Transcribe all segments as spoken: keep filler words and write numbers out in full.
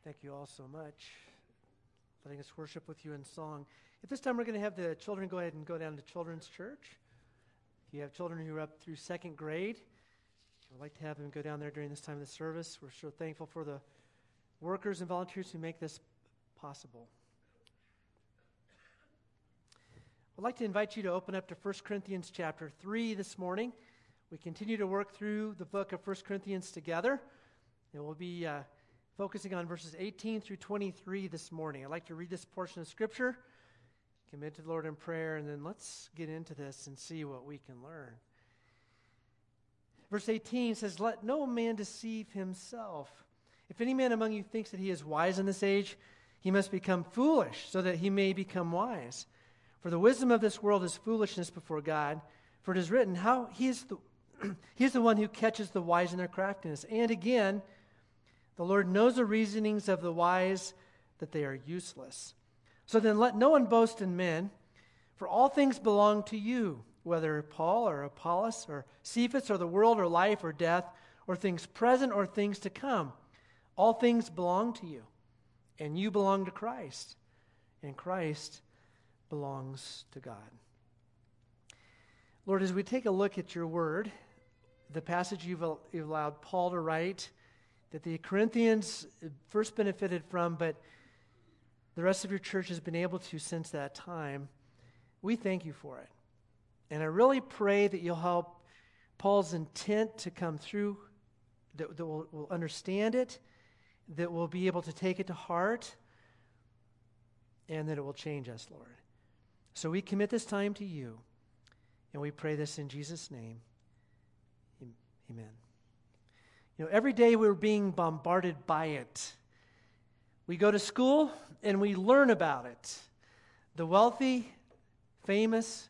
Thank you all so much for letting us worship with you in song. At this time, we're going to have the children go ahead and go down to Children's Church. If you have children who are up through second grade, I'd like to have them go down there during this time of the service. We're so thankful for the workers and volunteers who make this possible. I'd like to invite you to open up to First Corinthians chapter three this morning. We continue to work through the book of First Corinthians together, and we'll be uh, focusing on verses eighteen through twenty-three this morning. I'd like to read this portion of Scripture, commit to the Lord in prayer, and then let's get into this and see what we can learn. Verse eighteen says, "Let no man deceive himself. If any man among you thinks that he is wise in this age, he must become foolish, so that he may become wise. For the wisdom of this world is foolishness before God. For it is written, how he is the he is the one who catches the wise in their craftiness. And again, the Lord knows the reasonings of the wise, that they are useless. So then let no one boast in men, for all things belong to you, whether Paul or Apollos or Cephas or the world or life or death or things present or things to come. All things belong to you, and you belong to Christ, and Christ belongs to God." Lord, as we take a look at your word, the passage you've allowed Paul to write, that the Corinthians first benefited from, but the rest of your church has been able to since that time, we thank you for it. And I really pray that you'll help Paul's intent to come through, that, that we'll, we'll understand it, that we'll be able to take it to heart, and that it will change us, Lord. So we commit this time to you, and we pray this in Jesus' name. Amen. You know, every day we're being bombarded by it. We go to school and we learn about it. The wealthy, famous,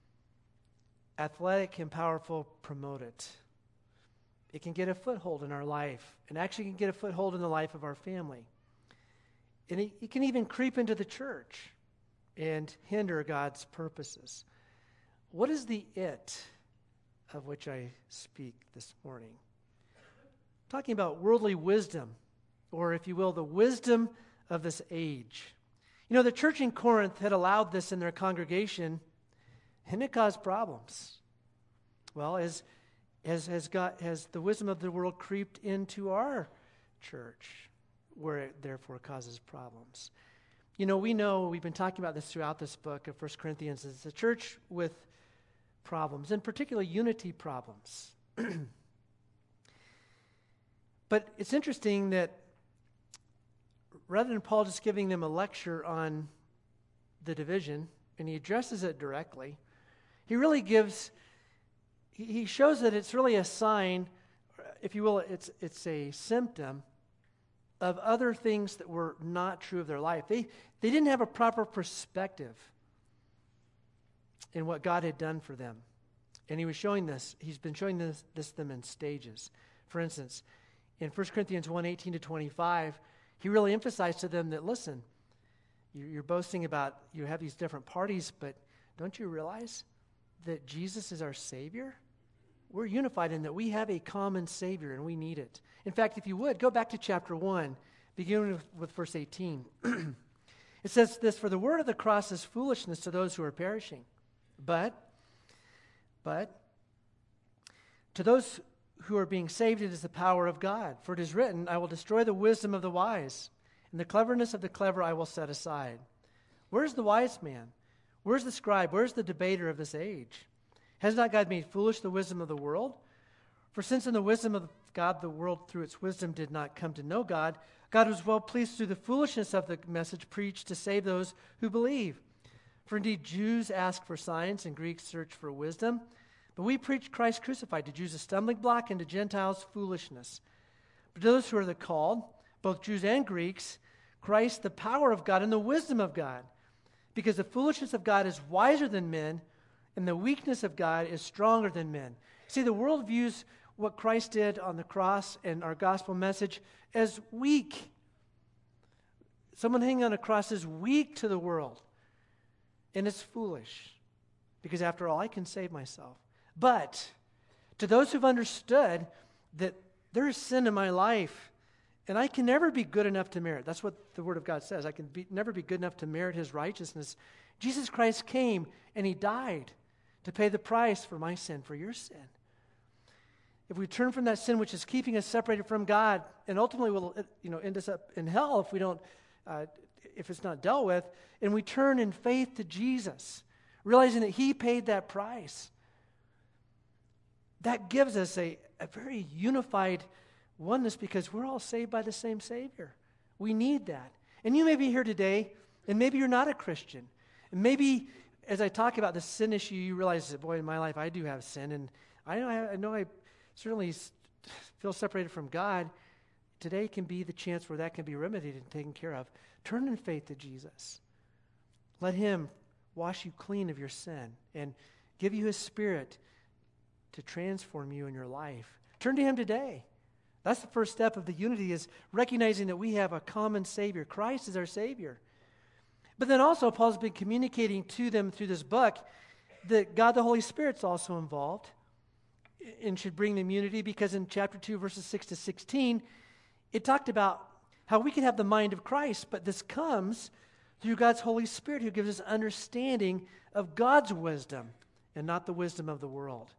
athletic, and powerful promote it. It can get a foothold in our life, and actually can get a foothold in the life of our family. And it, it can even creep into the church and hinder God's purposes. What is the it of which I speak this morning? I'm talking about worldly wisdom, or if you will, the wisdom of this age. You know, the church in Corinth had allowed this in their congregation, and it caused problems. Well, as as has got has the wisdom of the world creeped into our church, where it therefore causes problems. You know, we know, we've been talking about this throughout this book of First Corinthians, it's a church with problems, in particular unity problems. But it's interesting that rather than Paul just giving them a lecture on the division, and he addresses it directly, he really gives, he, he shows that it's really a sign, if you will, it's it's a symptom of other things that were not true of their life. They they didn't have a proper perspective in what God had done for them. And he was showing this, he's been showing this, this them in stages. For instance, in First Corinthians one, eighteen to twenty-five, he really emphasized to them that, listen, you're boasting about, you have these different parties, but don't you realize that Jesus is our Savior? We're unified in that we have a common Savior and we need it. In fact, if you would, go back to chapter one, beginning with, with verse eighteen. It says this, "For the word of the cross is foolishness to those who are perishing. But, but, to those who are being saved, it is the power of God. For it is written, I will destroy the wisdom of the wise, and the cleverness of the clever I will set aside. Where's the wise man? Where's the scribe? Where's the debater of this age? Has not God made foolish the wisdom of the world? For since in the wisdom of God, the world through its wisdom did not come to know God, God was well pleased through the foolishness of the message preached to save those who believe. For indeed Jews ask for signs and Greeks search for wisdom. But we preach Christ crucified, to Jews a stumbling block and to Gentiles foolishness. But to those who are the called, both Jews and Greeks, Christ the power of God and the wisdom of God. Because the foolishness of God is wiser than men, and the weakness of God is stronger than men." See, the world views what Christ did on the cross and our gospel message as weak. Someone hanging on a cross is weak to the world. And it's foolish. Because after all, I can save myself. But to those who've understood that there is sin in my life And I can never be good enough to merit. That's what the Word of God says. I can be, never be good enough to merit his righteousness. Jesus Christ came and he died to pay the price for my sin, for your sin. If we turn from that sin which is keeping us separated from God, and ultimately will, you know, end us up in hell if we don't, uh, if it's not dealt with, and we turn in faith to Jesus, realizing that he paid that price, that gives us a, a very unified oneness because we're all saved by the same Savior. We need that. And you may be here today, and maybe you're not a Christian. And maybe as I talk about the sin issue, you realize that, boy, in my life I do have sin, and I know I, I, know I certainly feel separated from God. Today can be the chance where that can be remedied and taken care of. Turn in faith to Jesus. Let him wash you clean of your sin and give you his Spirit to transform you in your life. Turn to him today. That's the first step of the unity, is recognizing that we have a common Savior. Christ is our Savior. But then also, Paul's been communicating to them through this book that God the Holy Spirit's also involved and should bring them unity, because in chapter two, verses six to sixteen, it talked about how we can have the mind of Christ, but this comes through God's Holy Spirit, who gives us understanding of God's wisdom and not the wisdom of the world.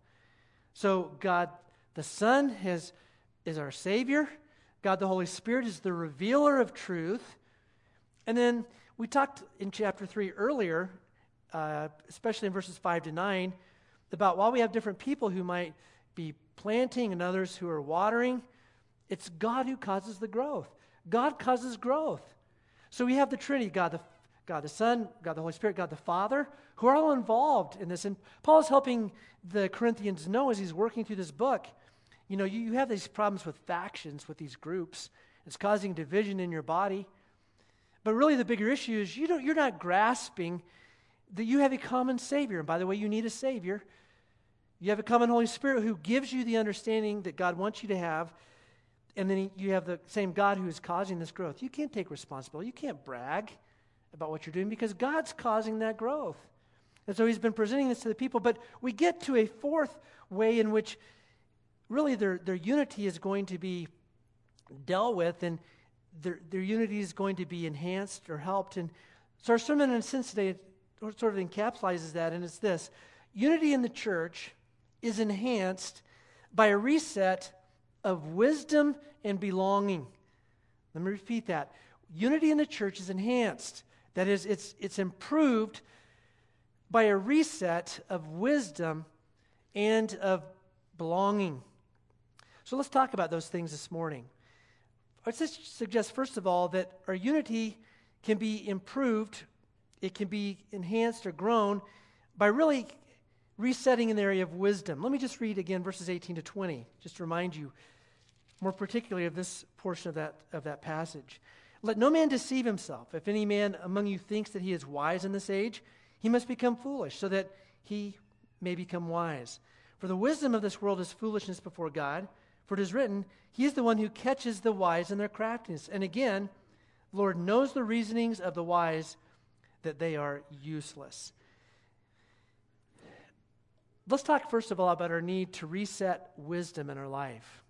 So God the Son has, is our Savior. God the Holy Spirit is the revealer of truth. And then we talked in chapter three earlier, uh, especially in verses five to nine, about while we have different people who might be planting and others who are watering, it's God who causes the growth. God causes growth. So we have the Trinity, God the, God the Son, God the Holy Spirit, God the Father, who are all involved in this. And Paul is helping the Corinthians know as he's working through this book, you know, you, you have these problems with factions, with these groups. It's causing division in your body. But really the bigger issue is you don't, you're not grasping that you have a common Savior. And by the way, you need a Savior. You have a common Holy Spirit who gives you the understanding that God wants you to have. And then he, you have the same God who is causing this growth. You can't take responsibility. You can't brag about what you're doing because God's causing that growth. And so he's been presenting this to the people. But we get to a fourth way in which really their, their unity is going to be dealt with, and their, their unity is going to be enhanced or helped. And so our sermon, in a sense, today sort of encapsulates that, and it's this. Unity in the church is enhanced by a reset of wisdom and belonging. Let me repeat that. Unity in the church is enhanced. That is, it's, it's improved by a reset of wisdom and of belonging. So let's talk about those things this morning. I suggest, first of all, that our unity can be improved, it can be enhanced or grown by really resetting in the area of wisdom. Let me just read again verses eighteen to twenty, just to remind you more particularly of this portion of that, of that passage. Let no man deceive himself. If any man among you thinks that he is wise in this age, he must become foolish, so that he may become wise. For the wisdom of this world is foolishness before God. For it is written, he is the one who catches the wise in their craftiness. And again, the Lord knows the reasonings of the wise, that they are useless. Let's talk first of all about our need to reset wisdom in our life.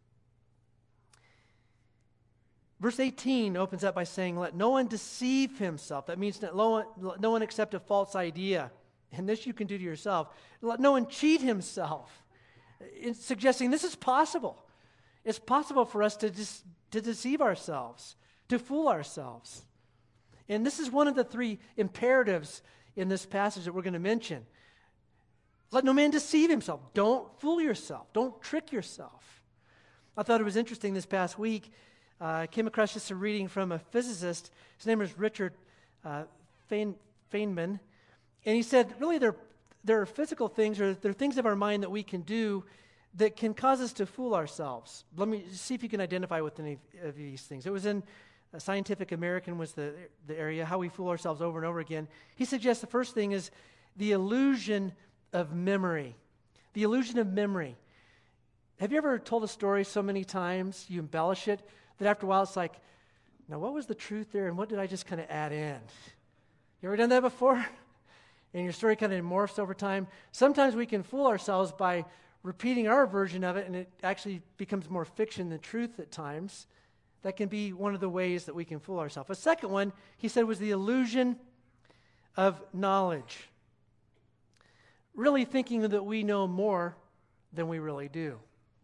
Verse eighteen opens up by saying, let no one deceive himself. That means that no one, no one accept a false idea. And this you can do to yourself. Let no one cheat himself. It's suggesting this is possible. It's possible for us to, dis- to deceive ourselves, to fool ourselves. And this is one of the three imperatives in this passage that we're going to mention. Let no man deceive himself. Don't fool yourself. Don't trick yourself. I thought it was interesting this past week. Uh, I came across just a reading from a physicist. His name is Richard uh, Feyn- Feynman. And he said, really, there, there are physical things, or there are things of our mind that we can do that can cause us to fool ourselves. Let me see if you can identify with any of these things. It was in uh, Scientific American was the, the area, how we fool ourselves over and over again. He suggests the first thing is the illusion of memory. The illusion of memory. Have you ever told a story so many times, you embellish it, that after a while it's like, now what was the truth there and what did I just kind of add in? You ever done that before? And your story kind of morphs over time. Sometimes we can fool ourselves by repeating our version of it, and it actually becomes more fiction than truth at times. That can be one of the ways that we can fool ourselves. A second one, he said, was the illusion of knowledge. Really thinking that we know more than we really do.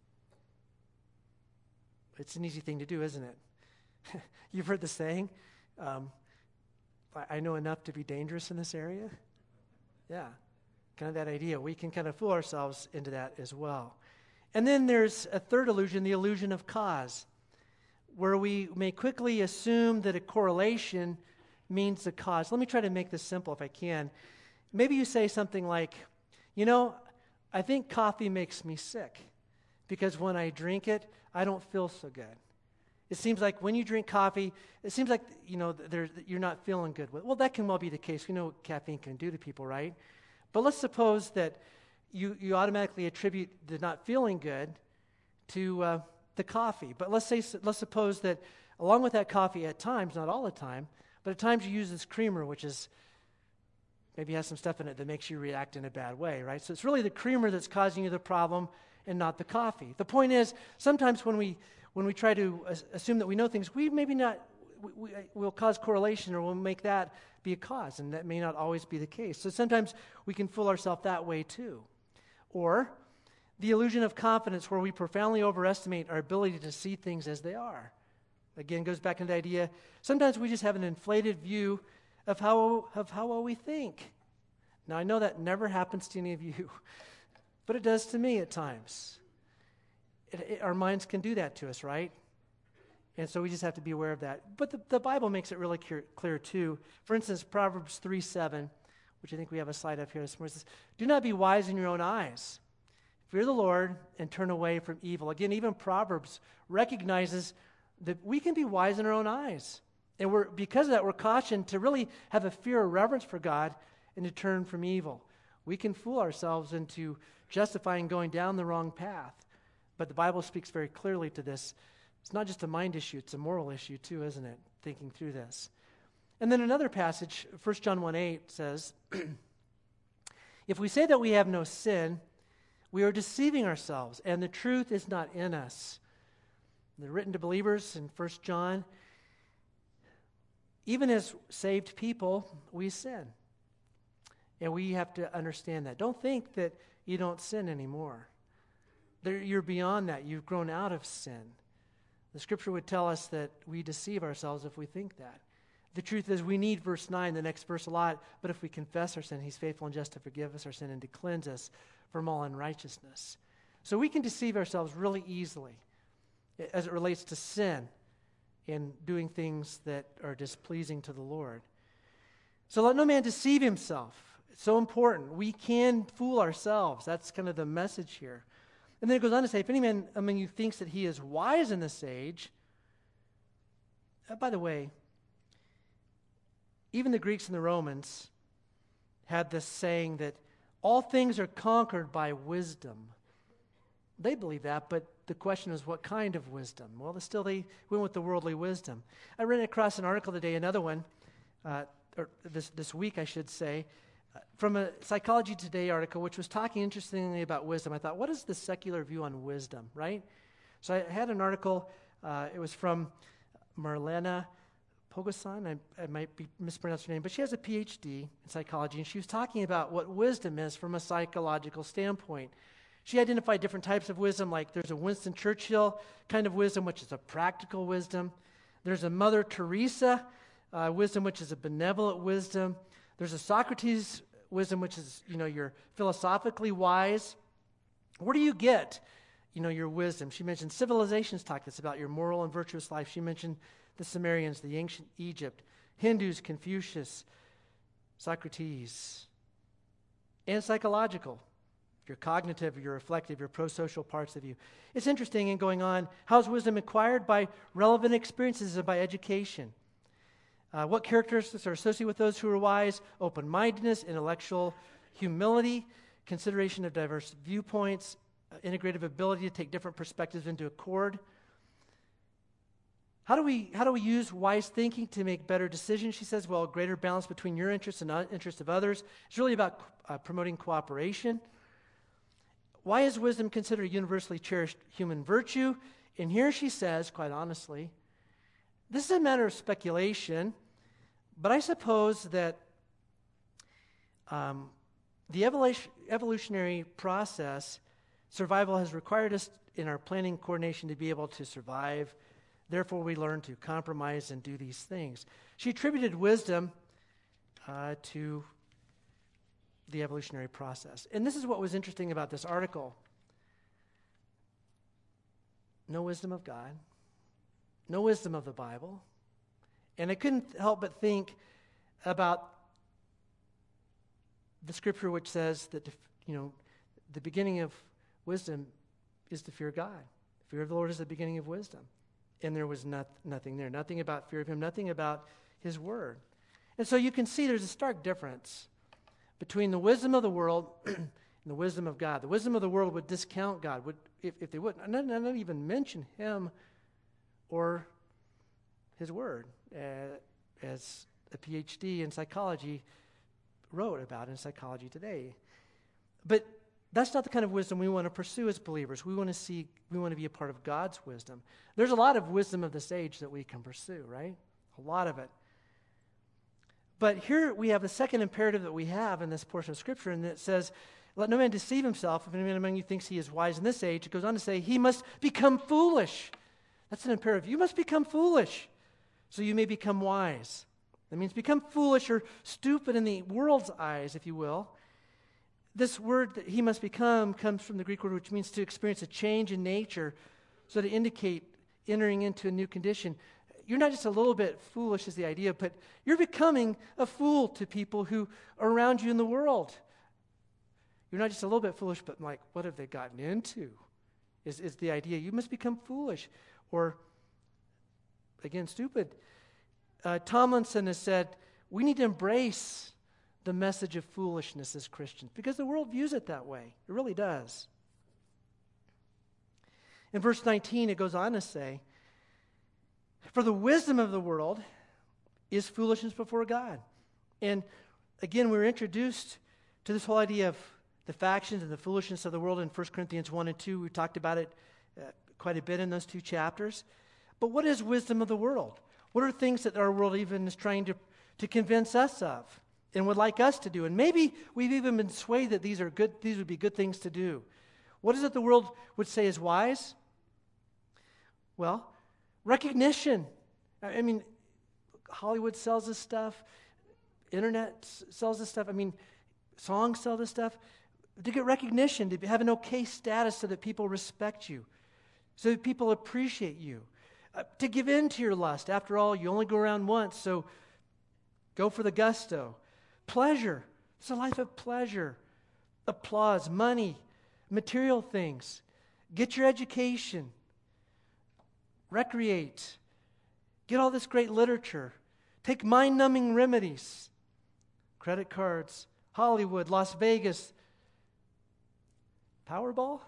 It's an easy thing to do, isn't it? You've heard the saying, um, I know enough to be dangerous in this area. Yeah, kind of that idea. We can kind of fool ourselves into that as well. And then there's a third illusion, the illusion of cause, where we may quickly assume that a correlation means the cause. Let me try to make this simple if I can. Maybe you say something like, you know, I think coffee makes me sick because when I drink it, I don't feel so good. It seems like when you drink coffee, it seems like, you know, there's, you're not feeling good with it. Well, that can well be the case. We know what caffeine can do to people, right? But let's suppose that you, you automatically attribute the not feeling good to uh, the coffee. But let's say, let's suppose that along with that coffee at times, not all the time, but at times you use this creamer, which is maybe has some stuff in it that makes you react in a bad way, right? So it's really the creamer that's causing you the problem and not the coffee. The point is, sometimes when we when we try to as- assume that we know things, we maybe not, we, we, we'll cause correlation or we'll make that be a cause, and that may not always be the case. So sometimes we can fool ourselves that way too. Or the illusion of confidence, where we profoundly overestimate our ability to see things as they are. Again, goes back to the idea, sometimes we just have an inflated view of how of how well we think. Now, I know that never happens to any of you, but it does to me at times. It, it, our minds can do that to us, right? And so we just have to be aware of that. But the, the Bible makes it really clear, clear too. For instance, Proverbs three seven, which I think we have a slide up here this morning, says, "Do not be wise in your own eyes. Fear the Lord and turn away from evil." Again, even Proverbs recognizes that we can be wise in our own eyes. And we're because of that, we're cautioned to really have a fear or reverence for God and to turn from evil. We can fool ourselves into justifying going down the wrong path. But the Bible speaks very clearly to this. It's not just a mind issue, it's a moral issue too, isn't it? Thinking through this. And then another passage, First John one eight says, "If we say that we have no sin, we are deceiving ourselves, and the truth is not in us." They're written to believers in First John. Even as saved people, we sin. And we have to understand that. Don't think that you don't sin anymore. There, you're beyond that. You've grown out of sin. The Scripture would tell us that we deceive ourselves if we think that. The truth is, we need verse nine, the next verse, a lot. But if we confess our sin, He's faithful and just to forgive us our sin and to cleanse us from all unrighteousness. So we can deceive ourselves really easily as it relates to sin and doing things that are displeasing to the Lord. So let no man deceive himself. It's so important. We can fool ourselves. That's kind of the message here. And then it goes on to say, if any man among you thinks that he is wise in this age, uh, by the way, even the Greeks and the Romans had this saying that all things are conquered by wisdom. They believe that, but the question is, what kind of wisdom? Well, still they went with the worldly wisdom. I ran across an article today, another one, uh, or this, this week, I should say, uh, from a Psychology Today article, which was talking interestingly about wisdom. I thought, what is the secular view on wisdom, right? So I had an article, uh, it was from Marlena Pogosan, I, I might be mispronouncing her name, but she has a P H D in psychology, and she was talking about what wisdom is from a psychological standpoint. She identified different types of wisdom, like there's a Winston Churchill kind of wisdom, which is a practical wisdom. There's a Mother Teresa uh, wisdom, which is a benevolent wisdom. There's a Socrates wisdom, which is, you know, you're philosophically wise. Where do you get, you know, your wisdom? She mentioned civilizations talk that's about your moral and virtuous life. She mentioned the Sumerians, the ancient Egypt, Hindus, Confucius, Socrates, and psychological. Your cognitive, your reflective, your pro-social parts of you. It's interesting in going on, how's wisdom acquired? By relevant experiences and by education. Uh, what characteristics are associated with those who are wise? Open-mindedness, intellectual humility, consideration of diverse viewpoints, uh, integrative ability to take different perspectives into accord. How do we how do we use wise thinking to make better decisions? She says, well, greater balance between your interests and the interests of others. It's really about uh, promoting cooperation. Why is wisdom considered a universally cherished human virtue? And here she says, quite honestly, This is a matter of speculation, but I suppose that um, the evolution, evolutionary process, survival has required us in our planning coordination to be able to survive. Therefore, we learn to compromise and do these things. She attributed wisdom uh, to the evolutionary process. And this is what was interesting about this article. No wisdom of God, no wisdom of the Bible. And I couldn't help but think about the scripture which says that, you know, the beginning of wisdom is to fear God. Fear of the Lord is the beginning of wisdom. And there was not, nothing there, nothing about fear of him, nothing about his word. And so you can see there's a stark difference between the wisdom of the world and the wisdom of God. The wisdom of the world would discount God, would if, if they wouldn't, not, not even mention him or his word, uh, as a P H D in psychology wrote about in Psychology Today. But that's not the kind of wisdom we want to pursue as believers. We want to see, we want to be a part of God's wisdom. There's a lot of wisdom of this age that we can pursue, right? A lot of it. But here we have the second imperative that we have in this portion of Scripture, and it says, let no man deceive himself. If anyone among you thinks he is wise in this age, it goes on to say, he must become foolish. That's an imperative. You must become foolish so you may become wise. That means become foolish or stupid in the world's eyes, if you will. This word that he must become comes from the Greek word which means to experience a change in nature, so to indicate entering into a new condition. You're not just a little bit foolish is the idea, but you're becoming a fool to people who are around you in the world. You're not just a little bit foolish, but like, what have they gotten into? Is, is the idea. You must become foolish. Or, again, stupid. Uh, Tomlinson has said, we need to embrace the message of foolishness as Christians, because the world views it that way. It really does. In verse nineteen, it goes on to say, for the wisdom of the world is foolishness before God. And again, we were introduced to this whole idea of the factions and the foolishness of the world in First Corinthians one and two. We talked about it uh, quite a bit in those two chapters. But what is wisdom of the world? What are things that our world even is trying to, to convince us of and would like us to do? And maybe we've even been swayed that these are good, these would be good things to do. What is it the world would say is wise? Well, recognition. I mean, Hollywood sells this stuff. Internet s- sells this stuff. I mean, songs sell this stuff. To get recognition, to have an okay status so that people respect you, so that people appreciate you. Uh, to give in to your lust. After all, you only go around once, so go for the gusto. Pleasure. It's a life of pleasure. Applause, money, material things. Get your education. Recreate. Get all this great literature. Take mind-numbing remedies. Credit cards, Hollywood, Las Vegas. Powerball?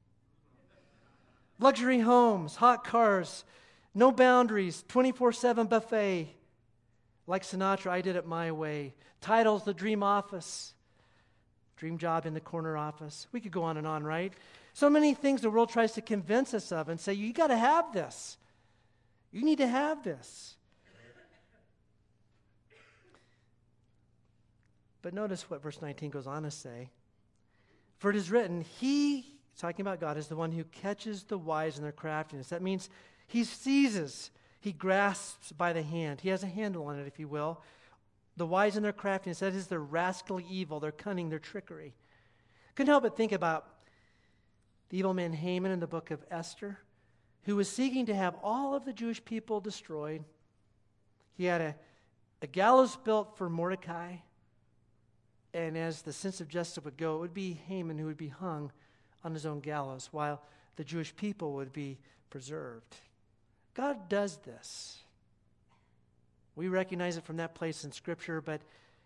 Luxury homes, hot cars, no boundaries, twenty-four seven buffet. Like Sinatra, I did it my way. Titles, the dream office. Dream job in the corner office. We could go on and on, right? So many things the world tries to convince us of and say, you got to have this. You need to have this. But notice what verse nineteen goes on to say. For it is written, he, talking about God, is the one who catches the wise in their craftiness. That means he seizes, he grasps by the hand. He has a handle on it, if you will. The wise in their craftiness, that is their rascally evil, their cunning, their trickery. Couldn't help but think about the evil man Haman in the book of Esther, who was seeking to have all of the Jewish people destroyed. He had a, a gallows built for Mordecai, and as the sense of justice would go, it would be Haman who would be hung on his own gallows, while the Jewish people would be preserved. God does this. We recognize it from that place in Scripture, but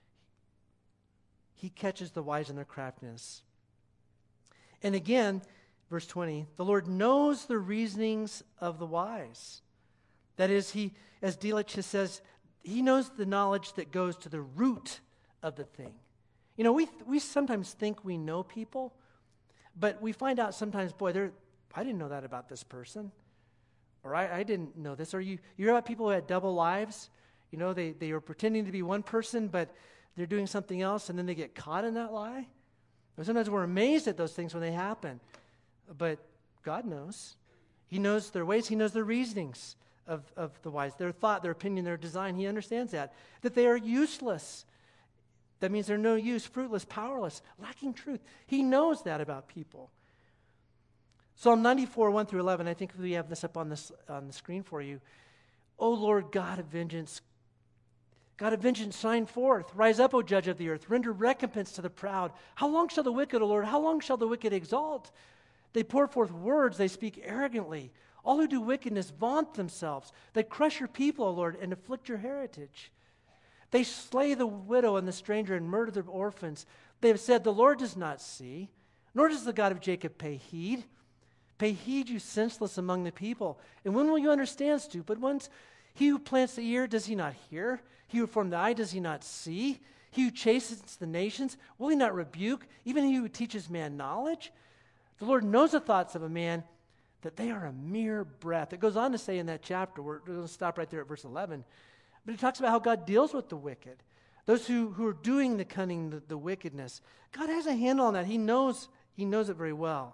he catches the wise in their craftiness. And again, verse twenty, the Lord knows the reasonings of the wise. That is, he, as Delitzsch says, he knows the knowledge that goes to the root of the thing. You know, we we sometimes think we know people, but we find out sometimes, boy, they're, I didn't know that about this person. Or I, I didn't know this. Or you, you hear about people who had double lives? You know, they, they are pretending to be one person, but they're doing something else, and then they get caught in that lie. Or sometimes we're amazed at those things when they happen. But God knows. He knows their ways. He knows their reasonings of, of the wise, their thought, their opinion, their design. He understands that. That they are useless. That means they're no use, fruitless, powerless, lacking truth. He knows that about people. Psalm ninety-four, one through eleven, I think we have this up on, this, on the screen for you. O Lord God of vengeance, God of vengeance, shine forth. Rise up, O judge of the earth. Render recompense to the proud. How long shall the wicked, O Lord, how long shall the wicked exalt? They pour forth words, they speak arrogantly. All who do wickedness vaunt themselves. They crush your people, O Lord, and afflict your heritage. They slay the widow and the stranger and murder the orphans. They have said, the Lord does not see, nor does the God of Jacob pay heed. Pay heed, you senseless among the people. And when will you understand, stupid ones? He who plants the ear, does he not hear? He who formed the eye, does he not see? He who chastens the nations, will he not rebuke? Even he who teaches man knowledge? The Lord knows the thoughts of a man, that they are a mere breath. It goes on to say in that chapter, we're going to stop right there at verse eleven, but it talks about how God deals with the wicked. Those who, who are doing the cunning, the, the wickedness. God has a handle on that. He knows, he knows it very well.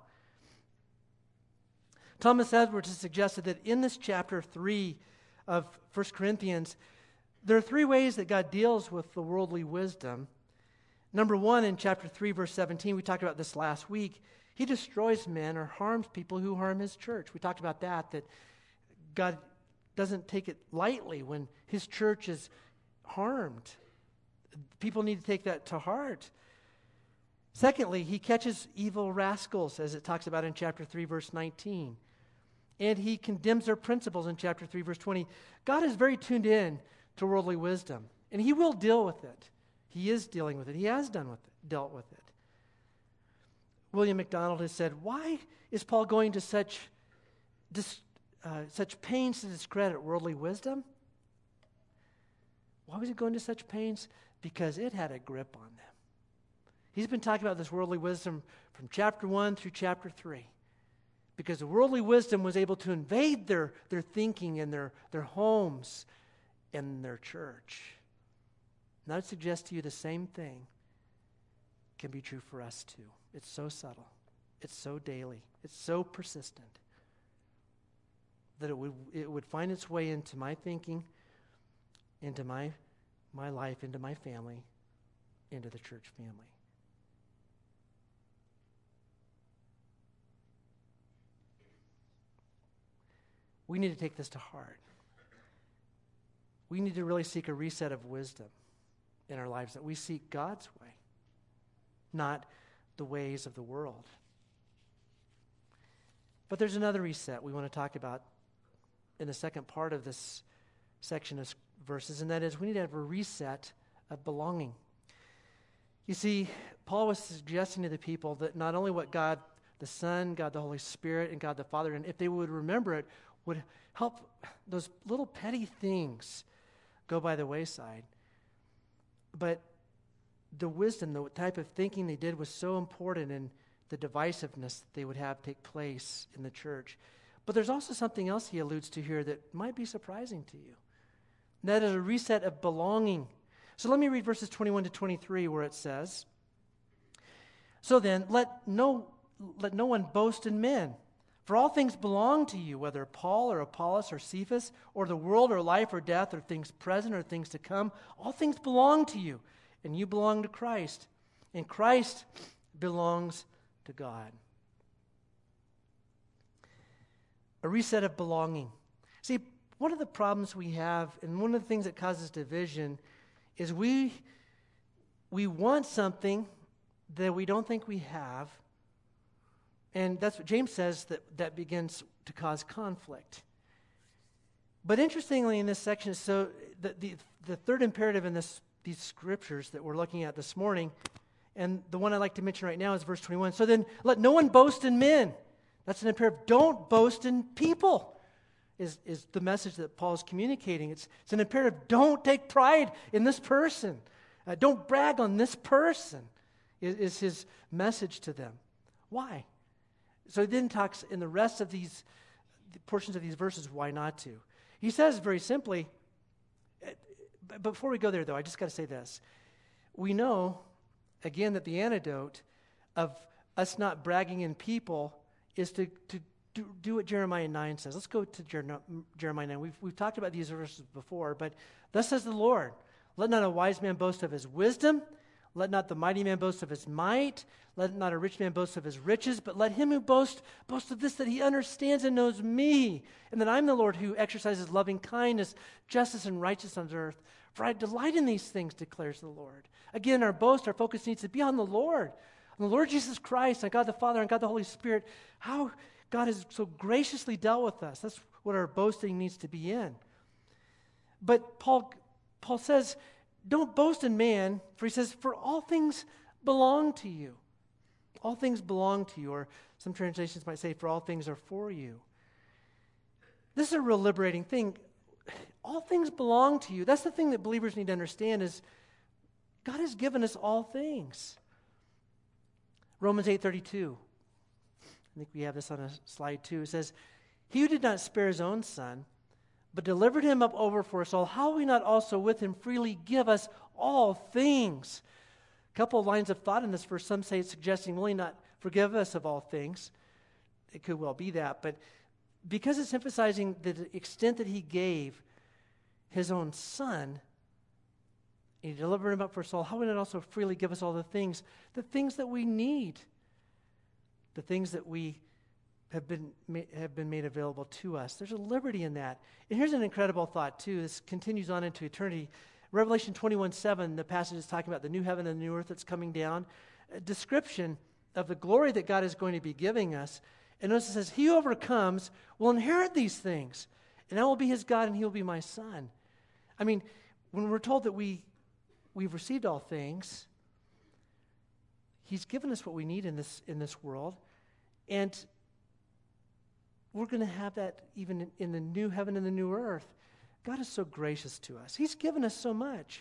Thomas Edwards has suggested that in this chapter three of First Corinthians, there are three ways that God deals with the worldly wisdom. Number one, in chapter three, verse seventeen, we talked about this last week. He destroys men or harms people who harm his church. We talked about that, that God doesn't take it lightly when his church is harmed. People need to take that to heart. Secondly, he catches evil rascals, as it talks about in chapter three, verse nineteen. And he condemns their principles in chapter three, verse twenty. God is very tuned in to worldly wisdom, and he will deal with it. He is dealing with it. He has done with it, dealt with it. William MacDonald has said, why is Paul going to such, dis, uh, such pains to discredit worldly wisdom? Why was he going to such pains? Because it had a grip on them. He's been talking about this worldly wisdom from chapter one through chapter three. Because the worldly wisdom was able to invade their, their thinking and their, their homes and their church. And I would suggest to you the same thing can be true for us too. It's so subtle. It's so daily. It's so persistent that it would, it would find its way into my thinking, into my, my life, into my family, into the church family. We need to take this to heart. We need to really seek a reset of wisdom in our lives, that we seek God's way, not the ways of the world. But there's another reset we want to talk about in the second part of this section of verses, and that is we need to have a reset of belonging. You see, Paul was suggesting to the people that not only what God the Son, God the Holy Spirit, and God the Father, and if they would remember it, would help those little petty things go by the wayside. But the wisdom, the type of thinking they did was so important in the divisiveness that they would have take place in the church. But there's also something else he alludes to here that might be surprising to you. And that is a reset of belonging. So let me read verses twenty-one to twenty-three where it says, so then, let no, let no one boast in men. For all things belong to you, whether Paul or Apollos or Cephas, or the world or life or death or things present or things to come. All things belong to you, and you belong to Christ, and Christ belongs to God. A reset of belonging. See, one of the problems we have, and one of the things that causes division, is we, we want something that we don't think we have. And that's what James says, that, that begins to cause conflict. But interestingly in this section, so the, the, the third imperative in this, these scriptures that we're looking at this morning, and the one I'd like to mention right now is verse twenty-one. So then, let no one boast in men. That's an imperative. Don't boast in people, is, is the message that Paul's communicating. It's, it's an imperative. Don't take pride in this person. Uh, don't brag on this person, is, is his message to them. Why? So he then talks in the rest of these, portions of these verses why not to. He says very simply, but before we go there, though, I just got to say this. We know, again, that the antidote of us not bragging in people is to, to do, do what Jeremiah nine says. Let's go to Jer- Jeremiah nine. We've, we've talked about these verses before, but thus says the Lord, let not a wise man boast of his wisdom, let not the mighty man boast of his might, let not a rich man boast of his riches, but let him who boasts boast of this, that he understands and knows me, and that I'm the Lord who exercises loving kindness, justice, and righteousness on earth. For I delight in these things, declares the Lord. Again, our boast, our focus needs to be on the Lord, on the Lord Jesus Christ, on God the Father, and God the Holy Spirit. How God has so graciously dealt with us. That's what our boasting needs to be in. But Paul, Paul says, don't boast in man, for he says, for all things belong to you. All things belong to you, or some translations might say, for all things are for you. This is a real liberating thing. All things belong to you. That's the thing that believers need to understand is God has given us all things. Romans eight thirty-two. I think we have this on a slide too. It says, he who did not spare his own son, but delivered him up over for us all, how will he not also with him freely give us all things? A couple of lines of thought in this verse. Some say it's suggesting, will he not forgive us of all things? It could well be that, but because it's emphasizing the extent that he gave his own son, and he delivered him up for us all, how will he not also freely give us all the things, the things that we need, the things that we have been have been made available to us. There's a liberty in that. And here's an incredible thought, too. This continues on into eternity. Revelation twenty-one seven, the passage is talking about the new heaven and the new earth that's coming down. A description of the glory that God is going to be giving us. And notice it says, he who overcomes will inherit these things, and I will be his God, and he will be my son. I mean, when we're told that we, we've received all things, he's given us what we need in this, in this world. And we're going to have that even in, in the new heaven and the new earth. God is so gracious to us. He's given us so much.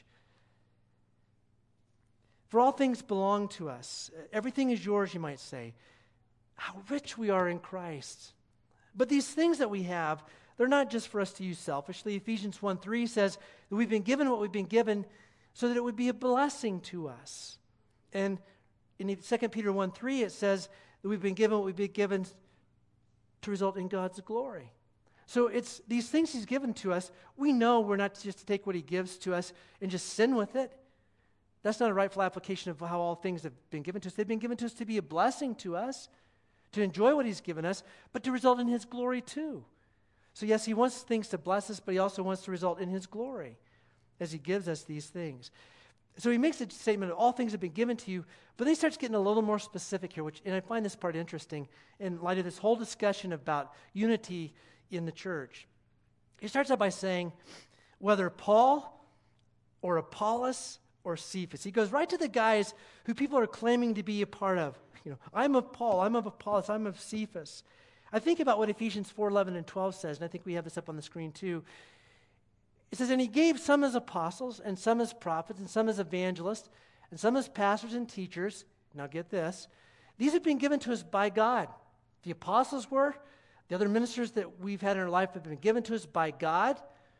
For all things belong to us. Everything is yours, you might say. How rich we are in Christ. But these things that we have, they're not just for us to use selfishly. Ephesians one three says that we've been given what we've been given so that it would be a blessing to us. And in Second Peter one three, it says that we've been given what we've been given to result in God's glory. So it's these things he's given to us. We know we're not just to take what he gives to us and just sin with it. That's not a rightful application of how all things have been given to us. They've been given to us to be a blessing to us, to enjoy what he's given us, but to result in his glory too. So yes, he wants things to bless us, but he also wants to result in his glory as he gives us these things. So he makes a statement of all things have been given to you, but then he starts getting a little more specific here, which, and I find this part interesting in light of this whole discussion about unity in the church. He starts out by saying, whether Paul or Apollos or Cephas. He goes right to the guys who people are claiming to be a part of. You know, I'm of Paul, I'm of Apollos, I'm of Cephas. I think about what Ephesians four eleven and twelve says, and I think we have this up on the screen too. It says, and he gave some as apostles, and some as prophets, and some as evangelists, and some as pastors and teachers. Now get this. These have been given to us by God. The apostles were. The other ministers that we've had in our life have been given to us by God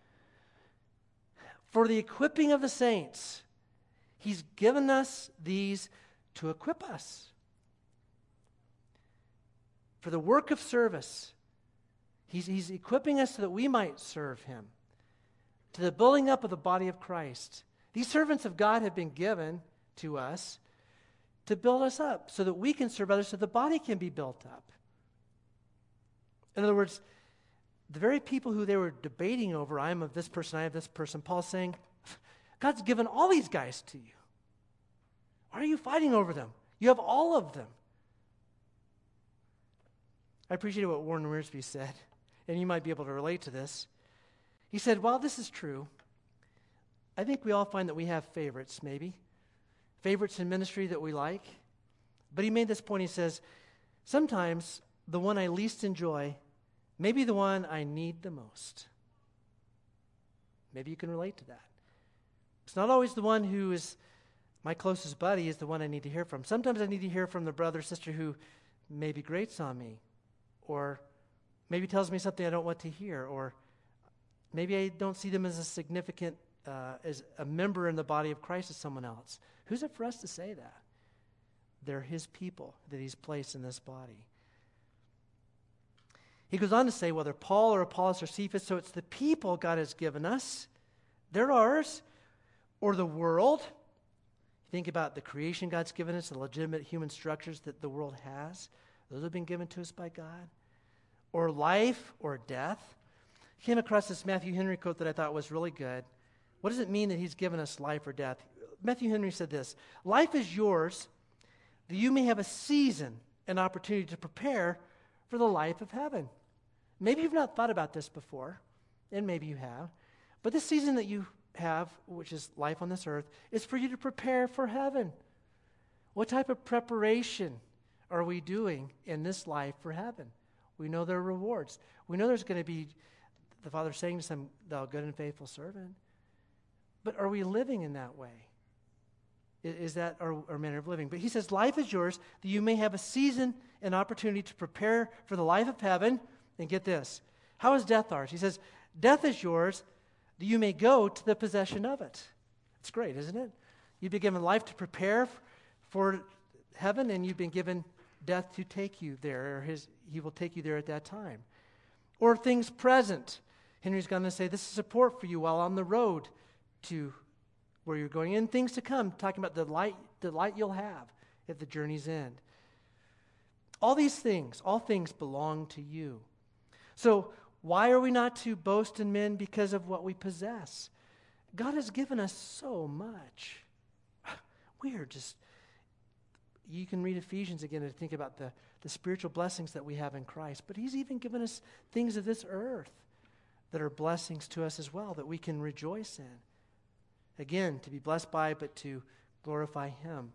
for the equipping of the saints. He's given us these to equip us for the work of service. He's, he's equipping us so that we might serve him, to the building up of the body of Christ. These servants of God have been given to us to build us up so that we can serve others, so the body can be built up. In other words, the very people who they were debating over, I am of this person, I have this person, Paul's saying, God's given all these guys to you. Why are you fighting over them? You have all of them. I appreciate what Warren Wiersbe said, and you might be able to relate to this. He said, while this is true, I think we all find that we have favorites, maybe. Favorites in ministry that we like. But he made this point, he says, sometimes the one I least enjoy may be the one I need the most. Maybe you can relate to that. It's not always the one who is my closest buddy is the one I need to hear from. Sometimes I need to hear from the brother or sister who maybe grates on me or maybe tells me something I don't want to hear, or maybe I don't see them as a significant, uh, as a member in the body of Christ as someone else. Who's it for us to say that? They're his people that he's placed in this body. He goes on to say, whether Paul or Apollos or Cephas, so it's the people God has given us, they're ours, or the world. Think about the creation God's given us, the legitimate human structures that the world has. Those have been given to us by God. Or life or death. I came across this Matthew Henry quote that I thought was really good. What does it mean that he's given us life or death? Matthew Henry said this: life is yours that you may have a season, an opportunity to prepare for the life of heaven. Maybe you've not thought about this before, and maybe you have, but this season that you have, which is life on this earth, is for you to prepare for heaven. What type of preparation are we doing in this life for heaven? We know there are rewards. We know there's going to be, the Father saying to some, thou good and faithful servant. But are we living in that way? Is, is that our, our manner of living? But he says, life is yours, that you may have a season, an opportunity to prepare for the life of heaven. And get this, how is death ours? He says, death is yours, that you may go to the possession of it. It's great, isn't it? You've been given life to prepare for heaven, and you've been given death to take you there, or his, he will take you there at that time. Or things present. Henry's going to say, this is support for you while on the road to where you're going. And things to come, talking about the light, the light you'll have at the journey's end. All these things, all things belong to you. So why are we not to boast in men? Because of what we possess. God has given us so much. We are just, you can read Ephesians again and think about the, the spiritual blessings that we have in Christ. But he's even given us things of this earth that are blessings to us as well, that we can rejoice in. Again, to be blessed by, but to glorify him.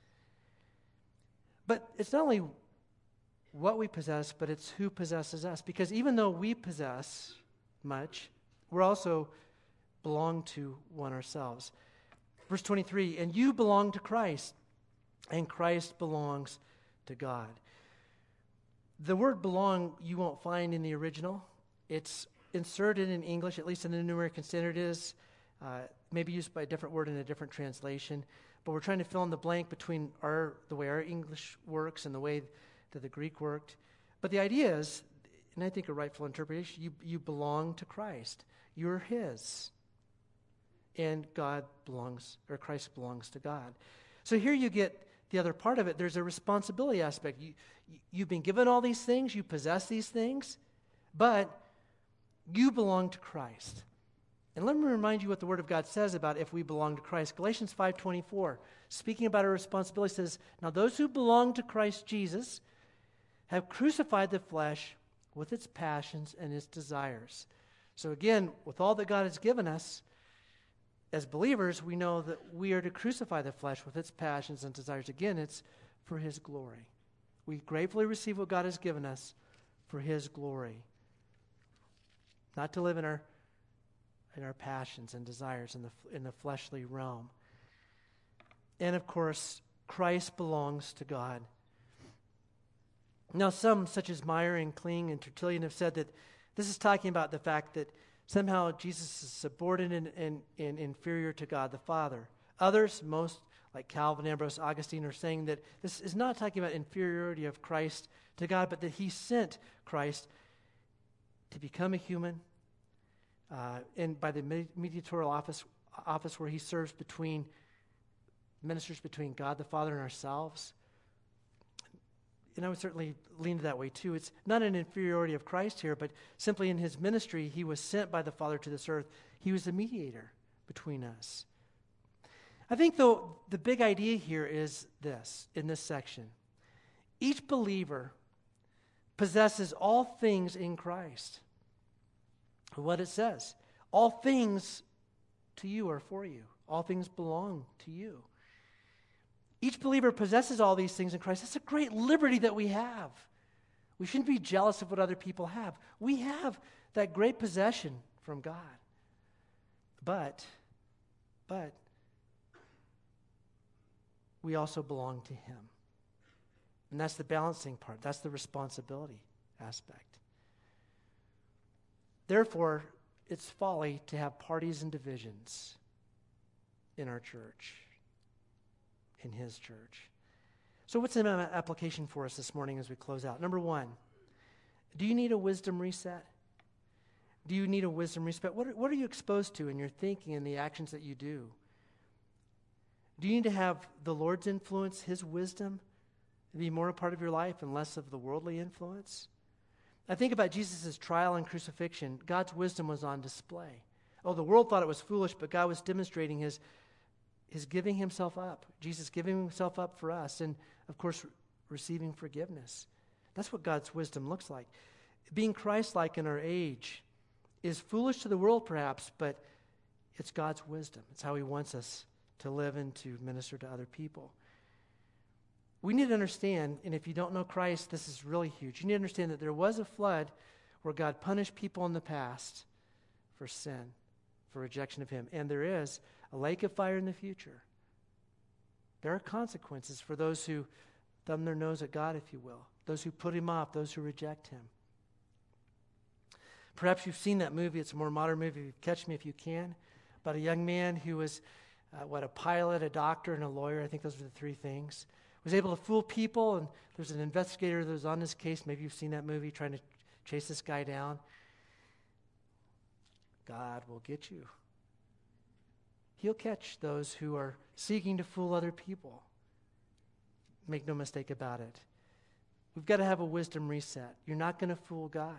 But it's not only what we possess, but it's who possesses us. Because even though we possess much, we're also belong to one ourselves. Verse twenty-three, and you belong to Christ, and Christ belongs to God. The word belong you won't find in the original. It's inserted in English, at least in the New American Standard is, uh, maybe used by a different word in a different translation. But we're trying to fill in the blank between our the way our English works and the way that the Greek worked. But the idea is, and I think a rightful interpretation, you, you belong to Christ. You're his. And God belongs, or Christ belongs to God. So here you get the other part of it. There's a responsibility aspect. You, you've been given all these things, you possess these things, but you belong to Christ. And let me remind you what the Word of God says about if we belong to Christ. Galatians five twenty-four, speaking about our responsibility, says, now those who belong to Christ Jesus have crucified the flesh with its passions and its desires. So again, with all that God has given us, as believers, we know that we are to crucify the flesh with its passions and desires. Again, it's for his glory. We gratefully receive what God has given us for his glory. Not to live in our in our passions and desires in the in the fleshly realm. And of course, Christ belongs to God. Now, some, such as Meyer and Kling and Tertullian, have said that this is talking about the fact that somehow Jesus is subordinate and, and, and inferior to God the Father. Others, most like Calvin, Ambrose, Augustine, are saying that this is not talking about inferiority of Christ to God, but that he sent Christ to become a human, uh, and by the mediatorial office, office where he serves between, ministers between God the Father and ourselves. And I would certainly lean to that way too. It's not an inferiority of Christ here, but simply in his ministry, he was sent by the Father to this earth. He was the mediator between us. I think, though, the big idea here is this, in this section. Each believer possesses all things in Christ. What it says, all things to you are for you. All things belong to you. Each believer possesses all these things in Christ. That's a great liberty that we have. We shouldn't be jealous of what other people have. We have that great possession from God. But, but, we also belong to him. And that's the balancing part. That's the responsibility aspect. Therefore, it's folly to have parties and divisions in our church, in his church. So what's an application for us this morning as we close out? Number one, do you need a wisdom reset? Do you need a wisdom reset? What are, what are you exposed to in your thinking and the actions that you do? Do you need to have the Lord's influence, his wisdom, be more a part of your life and less of the worldly influence? I think about Jesus' trial and crucifixion. God's wisdom was on display. Oh, the world thought it was foolish, but God was demonstrating his, his giving himself up. Jesus giving himself up for us and, of course, receiving forgiveness. That's what God's wisdom looks like. Being Christ-like in our age is foolish to the world, perhaps, but it's God's wisdom. It's how he wants us to live and to minister to other people. We need to understand, and if you don't know Christ, this is really huge. You need to understand that there was a flood where God punished people in the past for sin, for rejection of him. And there is a lake of fire in the future. There are consequences for those who thumb their nose at God, if you will, those who put him off, those who reject him. Perhaps you've seen that movie. It's a more modern movie. Catch Me If You Can, about a young man who was, uh, what, a pilot, a doctor, and a lawyer. I think those were the three things. Was able to fool people, and there's an investigator that was on this case. Maybe you've seen that movie, trying to chase this guy down. God will get you. He'll catch those who are seeking to fool other people. Make no mistake about it. We've got to have a wisdom reset. You're not going to fool God.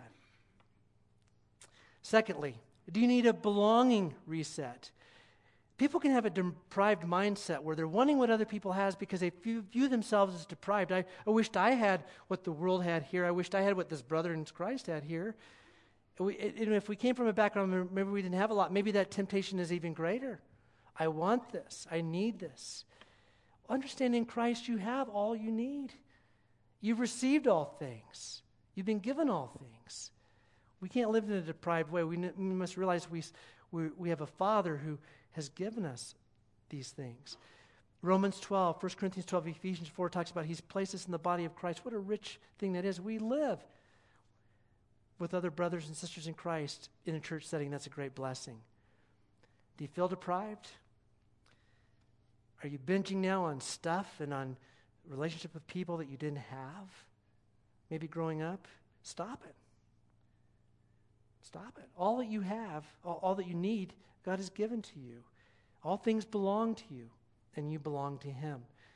Secondly, do you need a belonging reset? People can have a deprived mindset where they're wanting what other people has because they view, view themselves as deprived. I, I wished I had what the world had here. I wished I had what this brother in Christ had here. We, it, if we came from a background, maybe we didn't have a lot, maybe that temptation is even greater. I want this. I need this. Understand in Christ you have all you need. You've received all things. You've been given all things. We can't live in a deprived way. We, n- we must realize we, we, we have a Father who has given us these things. Romans twelve, First Corinthians twelve, Ephesians four talks about he's placed us in the body of Christ. What a rich thing that is. We live with other brothers and sisters in Christ in a church setting. That's a great blessing. Do you feel deprived? Are you binging now on stuff and on relationship with people that you didn't have? Maybe growing up? Stop it. Stop it. All that you have, all, all that you need, God has given to you. All things belong to you, and you belong to him.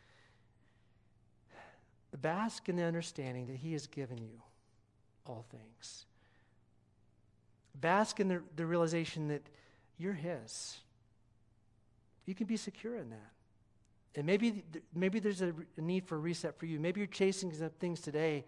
Bask in the understanding that he has given you all things. Bask in the, the realization that you're his. You can be secure in that. And maybe, maybe there's a, a need for a reset for you. Maybe you're chasing some things today,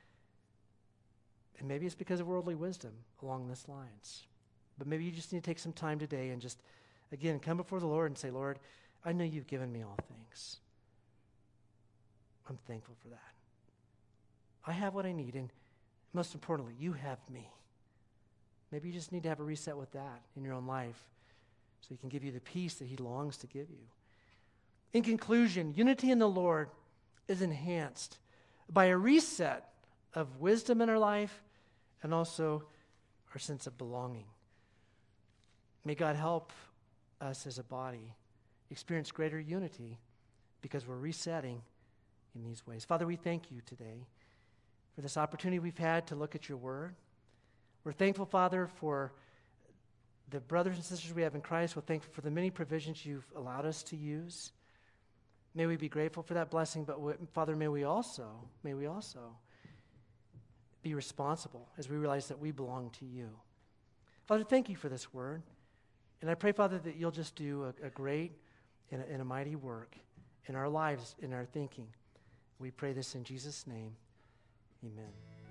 and maybe it's because of worldly wisdom along these lines. But maybe you just need to take some time today and just, again, come before the Lord and say, Lord, I know you've given me all things. I'm thankful for that. I have what I need, and most importantly, you have me. Maybe you just need to have a reset with that in your own life so he can give you the peace that he longs to give you. In conclusion, unity in the Lord is enhanced by a reset of wisdom in our life and also our sense of belonging. May God help us as a body experience greater unity because we're resetting in these ways. Father, we thank you today for this opportunity we've had to look at your word. We're thankful, Father, for the brothers and sisters we have in Christ. We're thankful for the many provisions you've allowed us to use. May we be grateful for that blessing, but we, Father, may we also, may we also be responsible as we realize that we belong to you. Father, thank you for this word. And I pray, Father, that you'll just do a, a great and a, and a mighty work in our lives, in our thinking. We pray this in Jesus' name. Amen.